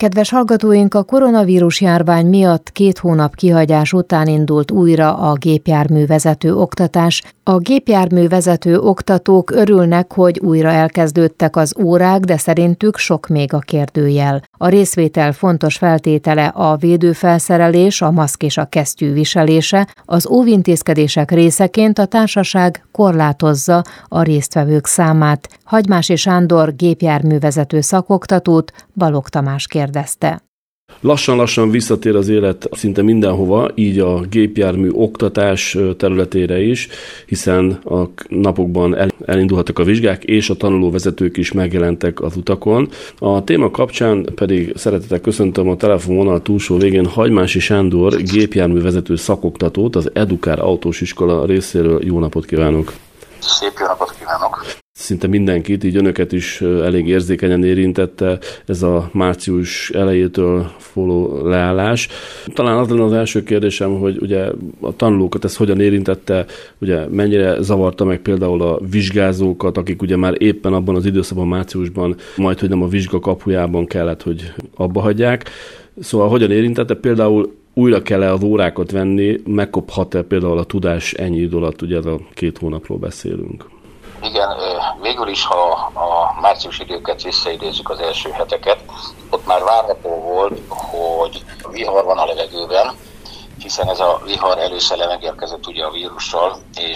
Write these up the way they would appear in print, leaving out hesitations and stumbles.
Kedves hallgatóink, a koronavírus járvány miatt 2 hónap kihagyás után indult újra a gépjárművezető oktatás. A gépjárművezető oktatók örülnek, hogy újra elkezdődtek az órák, de szerintük sok még a kérdőjel. A részvétel fontos feltétele a védőfelszerelés, a maszk és a kesztyű viselése. Az óvintézkedések részeként a társaság korlátozza a résztvevők számát. Hagymási Sándor gépjárművezető szakoktatót Balogh Tamás kérdezte. Lassan-lassan visszatér az élet szinte mindenhova, így a gépjármű oktatás területére is, hiszen a napokban elindulhattak a vizsgák, és a tanulóvezetők is megjelentek az utakon. A téma kapcsán pedig szeretettel köszöntöm a telefonvonal túlsó végén Hagymási Sándor gépjárművezető szakoktatót, az Edukár autós iskola részéről. Jó napot kívánok! Szép jó napot kívánok! Szinte mindenkit, így önöket is elég érzékenyen érintette ez a március elejétől folyó leállás. Talán az lenne az első kérdésem, hogy ugye a tanulókat ez hogyan érintette, ugye mennyire zavarta meg például a vizsgázókat, akik ugye már éppen abban az időszakban, márciusban, majdhogy nem a vizsga kapujában kellett, hogy abba hagyják. Szóval hogyan érintette, például újra kell-e az órákat venni, megkophat-e például a tudás ennyi idő alatt, ugye ez a 2 hónapról beszélünk? Igen, végül is, ha a március időket visszaidézzük, az első heteket, ott már várható volt, hogy vihar van a levegőben, hiszen ez a vihar előszele megérkezett ugye a vírussal,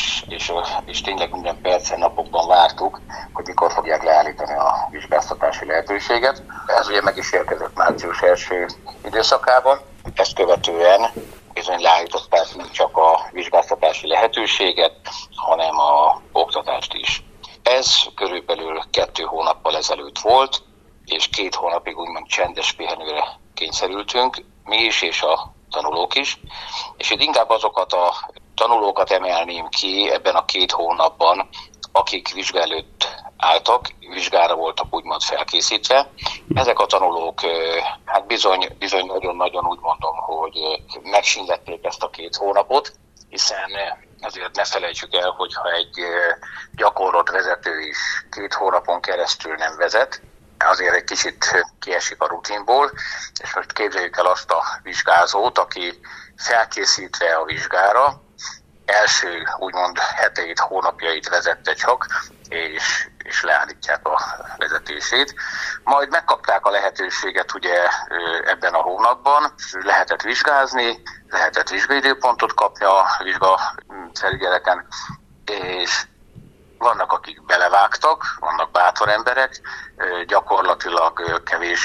és tényleg minden percen, napokban vártuk, hogy mikor fogják leállítani a vizsgáztatási lehetőséget. Ez ugye meg is érkezett március első időszakában. Ezt követően bizony leállították nem csak a vizsgáztatási lehetőséget, hanem a oktatást is. Ez körülbelül 2 hónappal ezelőtt volt, és 2 hónapig úgymond csendes pihenőre kényszerültünk, mi is és a tanulók is. És itt inkább azokat a tanulókat emelném ki ebben a 2 hónapban, akik vizsga előtt álltak, vizsgára voltak úgymond felkészítve. Ezek a tanulók hát bizony nagyon-nagyon úgy mondom, hogy megsínlették ezt a 2 hónapot, hiszen azért ne felejtsük el, hogyha egy gyakorlott vezető is 2 hónapon keresztül nem vezet, azért egy kicsit kiesik a rutinból, és most képzeljük el azt a vizsgázót, aki felkészítve a vizsgára, első úgymond heteit, hónapjait vezette csak, és leállítják a vezetését. Majd megkapták a lehetőséget ugye ebben a hónapban, lehetett vizsgázni, lehetett vizsgaidőpontot kapni a vizsgafelügyeleten, és vannak, akik belevágtak, vannak bátor emberek, gyakorlatilag kevés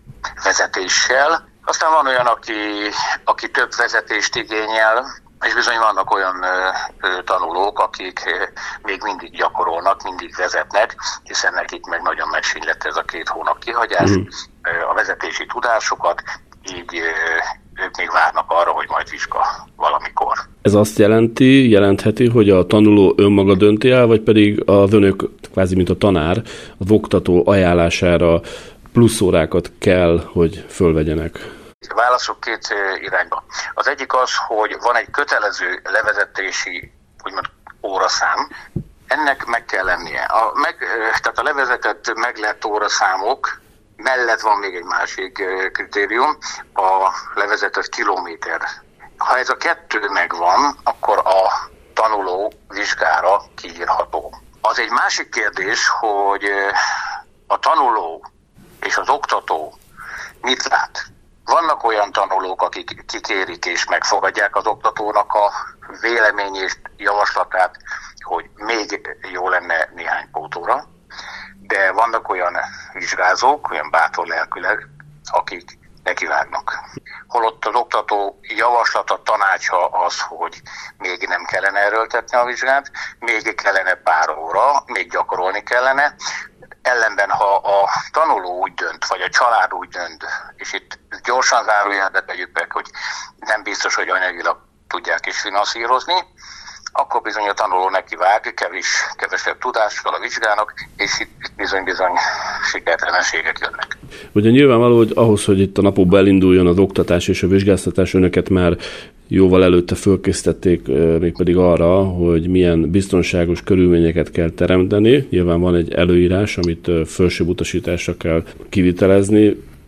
vezetéssel. Aztán van olyan, aki több vezetést igényel, és bizony vannak olyan tanulók, akik még mindig gyakorolnak, mindig vezetnek, hiszen nekik meg nagyon megsínylett ez a 2 hónap kihagyás, a vezetési tudásukat, így ők még várnak arra, hogy majd vizsga valamikor. Ez azt jelentheti, hogy a tanuló önmaga dönti el, vagy pedig az önök, kvázi mint a tanár, az oktató ajánlására plusz órákat kell, hogy fölvegyenek? Válaszok 2 irányba. Az egyik az, hogy van egy kötelező levezetési úgymond óraszám, ennek meg kell lennie. Tehát a levezetett meglett óraszámok mellett van még egy másik kritérium, a levezetett kilométer. Ha ez a 2 megvan, akkor a tanuló vizsgára kiírható. Az egy másik kérdés, hogy a tanuló és az oktató mit lát? Vannak olyan tanulók, akik kikérik és megfogadják az oktatónak a véleményét, javaslatát, hogy még jó lenne néhány pótóra, de vannak olyan vizsgázók, olyan bátor lelküleg, akik nekivágnak. Holott az oktató javaslata, tanácsa az, hogy még nem kellene erőltetni a vizsgát, még kellene pár óra, még gyakorolni kellene. Ellenben, ha a tanuló úgy dönt, vagy a család úgy dönt, és itt gyorsan zárójelbe tegyük meg, hogy nem biztos, hogy anyagilag tudják is finanszírozni, akkor bizony a tanuló nekivág, kevesebb tudással a vizsgának, és itt bizony sikertelenségek jönnek. Ugye nyilvánvaló, hogy ahhoz, hogy itt a napokban elinduljon az oktatás és a vizsgáztatás, önöket már jóval előtte fölkészítették mégpedig arra, hogy milyen biztonságos körülményeket kell teremteni. Nyilván van egy előírás, amit felsőbb utasításra kell kivitelezni.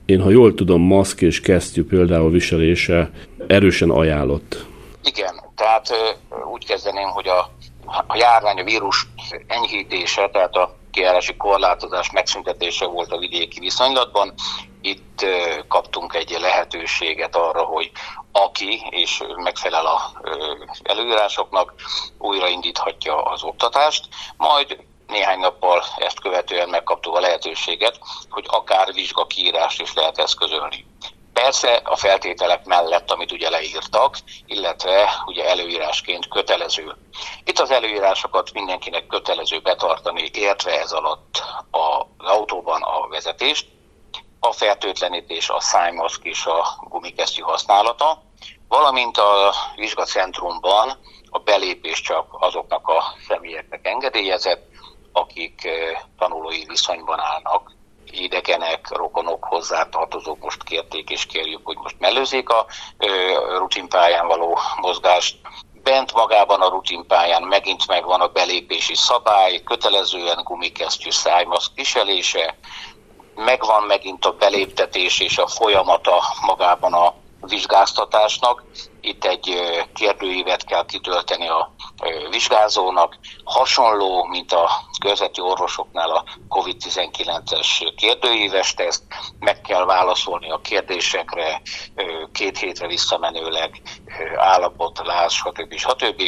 Én, ha jól tudom, maszk és kesztyű például viselése erősen ajánlott. Igen, tehát úgy kezdeném, hogy a járvány, a vírus enyhítése, tehát a kijárási korlátozás megszüntetése volt a vidéki viszonylatban. Itt kaptunk egy lehetőséget arra, hogy aki és megfelel az előírásoknak, újraindíthatja az oktatást, majd néhány nappal ezt követően megkaptuk a lehetőséget, hogy akár vizsgakiírást is lehet eszközölni. Persze a feltételek mellett, amit ugye leírtak, illetve ugye előírásként kötelező. Itt az előírásokat mindenkinek kötelező betartani, értve ez alatt az autóban a vezetést, a fertőtlenítés, a szájmaszk és a gumikesztyű használata, valamint a vizsgacentrumban a belépés csak azoknak a személyeknek engedélyezett, akik tanulói viszonyban állnak. Idegenek, rokonok, hozzátartozók most kérték és kérjük, hogy most mellőzzék a rutinpályán való mozgást. Bent magában a rutinpályán megint megvan a belépési szabály, kötelezően gumikesztyű, szájmaszk viselése, megvan megint a beléptetés és a folyamata magában a vizsgáztatásnak. Itt egy kérdőívet kell kitölteni a vizsgázónak, hasonló, mint a közveti orvosoknál a COVID-19-es kérdőíves teszt, meg kell válaszolni a kérdésekre 2 hétre visszamenőleg, állapot, láz, stb.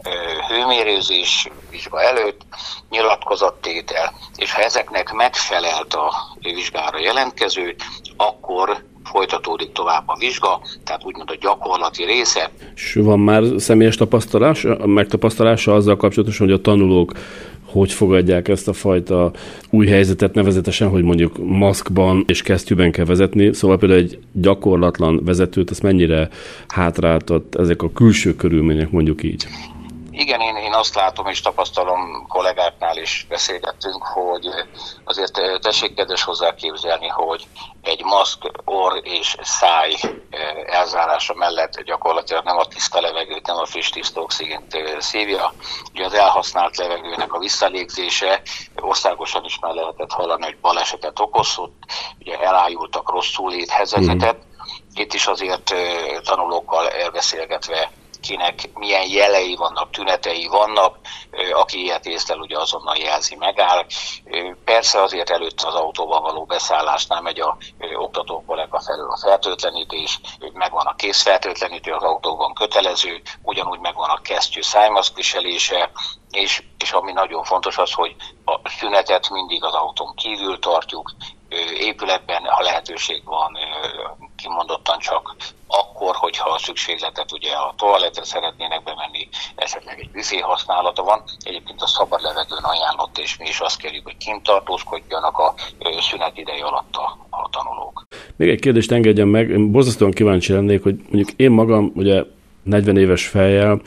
Hőmérőzés vizsga előtt, nyilatkozattétel, és ha ezeknek megfelelt a vizsgára jelentkező, akkor folytatódik tovább a vizsga, tehát úgymond a gyakorlati része. És van már személyes megtapasztalása azzal kapcsolatosan, hogy a tanulók hogy fogadják ezt a fajta új helyzetet, nevezetesen, hogy mondjuk maszkban és kesztyűben kell vezetni, szóval például egy gyakorlatlan vezetőt, ezt mennyire hátráltat ezek a külső körülmények, mondjuk így? Igen, én azt látom és tapasztalom, kollégáknál is beszélgettünk, hogy azért tessék kedves hozzá képzelni, hogy egy maszk, orr és száj elzárása mellett gyakorlatilag nem a tiszta levegőt, nem a friss tiszta oxigént szívja. Ugye az elhasznált levegőnek a visszalégzése, országosan is már lehetett hallani, hogy balesetet okozott, ugye elájultak rosszul léthelyzetet. Itt is azért tanulókkal elbeszélgetve, kinek milyen jelei vannak, tünetei vannak, aki ilyet észlel, ugye azonnal jelzi, megáll. Persze azért előtt az autóban való beszállásnál megy a oktató kollega felől a fertőtlenítés, megvan a készfertőtlenítő, az autóban kötelező, ugyanúgy megvan a kesztyű, szájmaszk viselése, és ami nagyon fontos az, hogy a szünetet mindig az autón kívül tartjuk, épületben, ha lehetőség van, kimondottan csak akkor, hogyha a szükségletet ugye a toaletre szeretnének bemenni, esetleg egy büfé használata van. Egyébként a szabad levegőn ajánlott, és mi is azt kérjük, hogy kint tartózkodjanak a szünet ideje alatt a tanulók. Még egy kérdést engedjen meg, én borzasztóan kíváncsi lennék, hogy mondjuk én magam, ugye 40 éves fejjel,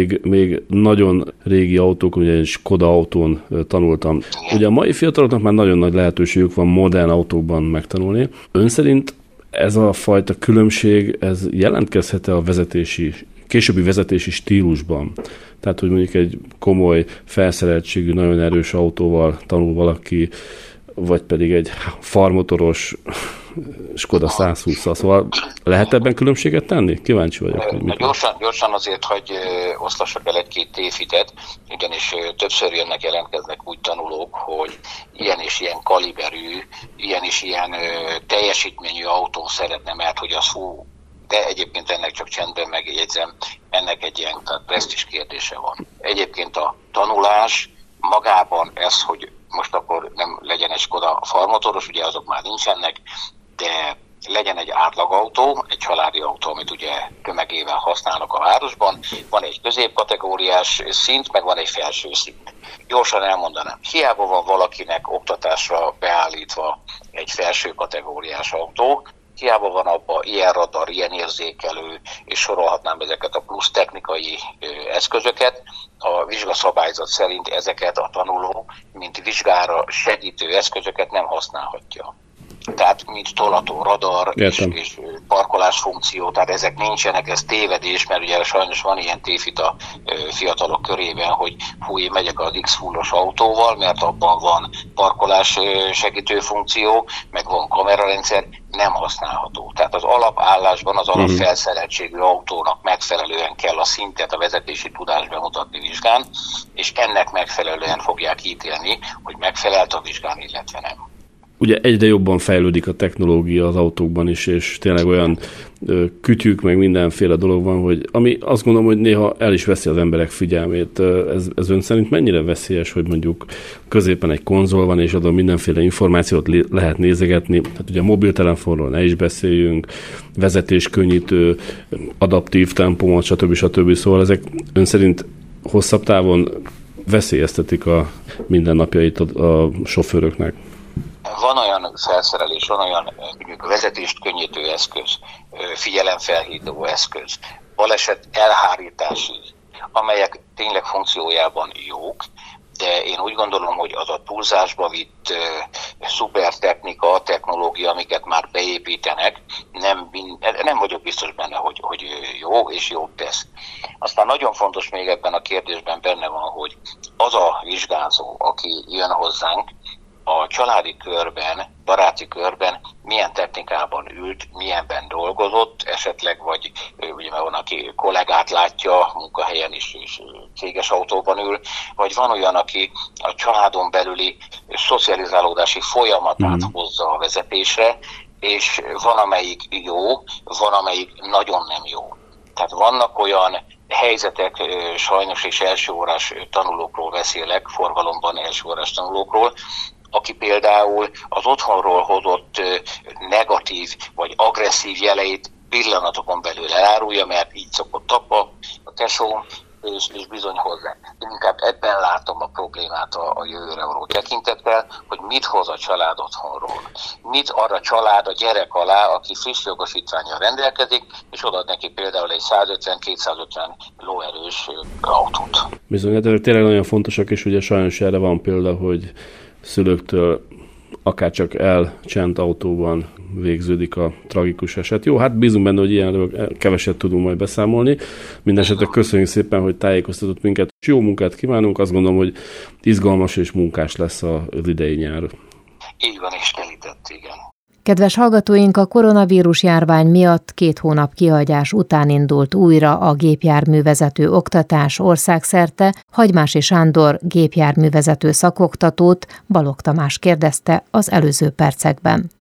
még nagyon régi autókon, ugye egy Skoda autón tanultam. Ugye a mai fiataloknak már nagyon nagy lehetőségük van modern autókban megtanulni. Ön szerint ez a fajta különbség, ez jelentkezhet-e a későbbi vezetési stílusban? Tehát, hogy mondjuk egy komoly, felszereltségű, nagyon erős autóval tanul valaki, vagy pedig egy farmotoros Skoda 120-szal. Szóval lehet ebben különbséget tenni? Kíváncsi vagyok. Hogy gyorsan azért, hogy oszlassak el egy-két tévhitet, ugyanis többször jelentkeznek úgy tanulók, hogy ilyen és ilyen kaliberű, ilyen és ilyen teljesítményű autón szeretne, mert hogy az de egyébként ennek csak csendben megjegyzem, ennek egy ilyen presztízs kérdése van. Egyébként a tanulás magában ez, hogy most akkor nem legyen egy Skoda farmotoros, ugye azok már nincsenek, de legyen egy átlagautó, egy családi autó, amit ugye tömegével használnak a városban, van egy középkategóriás szint, meg van egy felső szint. Gyorsan elmondanám, hiába van valakinek oktatásra beállítva egy felső kategóriás autó, hiába van abban ilyen radar, ilyen érzékelő, és sorolhatnám ezeket a plusz technikai eszközöket, a vizsgaszabályzat szerint ezeket a tanuló, mint vizsgára segítő eszközöket nem használhatja. Tehát mint tolató, radar és parkolás funkció, tehát ezek nincsenek, ez tévedés, mert ugye sajnos van ilyen tévhit a fiatalok körében, hogy én megyek az X fullos autóval, mert abban van parkolás segítő funkció, meg van kamerarendszer, nem használható. Tehát az alapállásban az alapfelszereltségű autónak megfelelően kell a szintet, a vezetési tudást bemutatni vizsgán, és ennek megfelelően fogják ítélni, hogy megfelelt a vizsgán, illetve nem. Ugye egyre jobban fejlődik a technológia az autókban is, és tényleg olyan kütyük, meg mindenféle dolog van, hogy ami azt gondolom, hogy néha el is veszi az emberek figyelmét. Ez ön szerint mennyire veszélyes, hogy mondjuk középen egy konzol van, és adon mindenféle információt lehet nézegetni. Hát ugye a mobiltelefonról ne is beszéljünk, vezetéskönnyítő, adaptív tempomód, stb. Szóval ezek ön szerint hosszabb távon veszélyeztetik a mindennapjait a sofőröknek. Van olyan felszerelés, van olyan vezetést könnyítő eszköz, figyelemfelhívó eszköz, baleset elhárítási, amelyek tényleg funkciójában jók, de én úgy gondolom, hogy az a túlzásba vitt szupertechnika, technológia, amiket már beépítenek, nem vagyok biztos benne, hogy jó és jót tesz. Aztán nagyon fontos még ebben a kérdésben benne van, hogy az a vizsgázó, aki jön hozzánk, a családi körben, baráti körben milyen technikában ült, milyenben dolgozott, esetleg vagy ugye van, aki kollégát látja munkahelyen is, és céges autóban ül, vagy van olyan, aki a családon belüli szocializálódási folyamatát hozza a vezetésre, és van, amelyik jó, van, amelyik nagyon nem jó. Tehát vannak olyan helyzetek, sajnos és elsőórás tanulókról beszélek, forgalomban elsőórás tanulókról, aki például az otthonról hozott negatív vagy agresszív jeleit pillanatokon belül elárulja, mert így szokott apa, a tesóm, és bizony hozzá. Én inkább ebben látom a problémát a jövőre való tekintettel, hogy mit hoz a család otthonról. Mit ad a család a gyerek alá, aki friss jogosítvánnyal rendelkezik, és odad neki például egy 150-250 lóerős autót. Bizony, hát tényleg nagyon fontosak, és ugye sajnos erre van példa, hogy szülőktől akárcsak elcsent autóban végződik a tragikus eset. Jó, hát bízunk benne, hogy ilyenről keveset tudunk majd beszámolni. Mindenesetre köszönjük szépen, hogy tájékoztatott minket. Jó munkát kívánunk, azt gondolom, hogy izgalmas és munkás lesz az idei nyár. Így van, és telített, igen. Kedves hallgatóink, a koronavírus járvány miatt 2 hónap kihagyás után indult újra a gépjárművezető oktatás országszerte. Hagymási Sándor gépjárművezető szakoktatót Balogh Tamás kérdezte az előző percekben.